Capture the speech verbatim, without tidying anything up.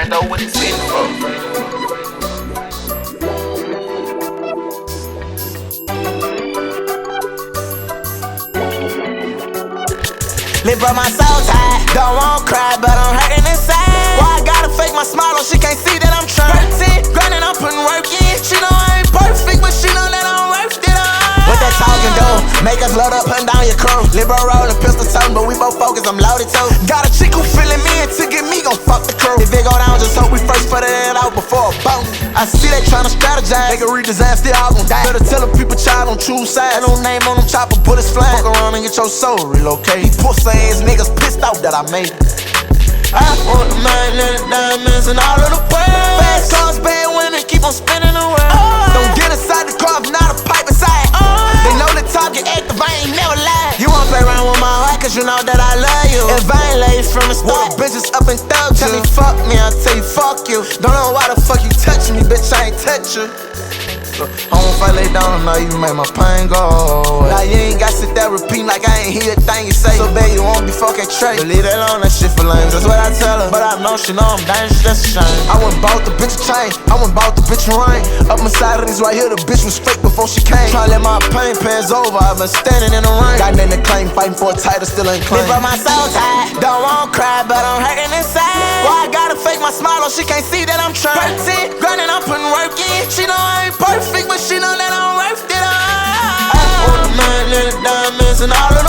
I know what it's in for. Lip bro, my soul tight. Don't want cry, but I'm hurting inside. Why I gotta fake my smile, oh, she can't see that I'm trying. thirteen, grinding, I'm putting work in. She know I ain't perfect, but she know that I'm worth it all. What that talking do? Make us load up, putting down your crew. Lip bro rollin', pistol totin', but we both focus, I'm loaded too. Got a chick who feelin' me and to get me, gon' fuck the crew. If it go down, just hope we first put it out before a boat. I see they tryna strategize, they can redesign, still all gon' die. Better tell the people, child, don't choose sides. Ain't no name on them chopper, bullets flying. Fuck around and get your soul relocate. These pussy ass niggas pissed off that I made it. I want the money and the diamonds and all of the pearls. Fast cars, bad women, keep on spinning around. Oh. Don't get inside the car if not a pipe inside. Oh. They know the talk get active, I ain't never lied. You won't play around with my heart cause you know that I love you. If I ain't love you from the start, bitches up and thug you. Tell me fuck me, I'll tell you fuck you. Don't know why the fuck you touch me, bitch, I ain't touch you. I won't fight lay down, I know you make my pain go away. Now you ain't got sit there repeating like I ain't hear a thing you say. So bad you won't be fucking straight. But leave that alone, that shit for lames. That's what I tell her. But I know she know I'm dangerous, that's a shame. I went bought the bitch a chain, I went bought the bitch a ring. Up my side of these right here, the bitch was fake before she came. Tryna let my pain pass over, I've been standing in the rain. Got nothing to claim, fighting for a title, still ain't claim. Lip bro, my soul tight. Don't want cry, but I'm hurting inside. Why I gotta fake my smile, oh, she can't see that I'm trying. thirteen, grinding, I'm putting work in. She know I ain't perfect, but she know that I'm worth it all. I want the money and the diamonds and all of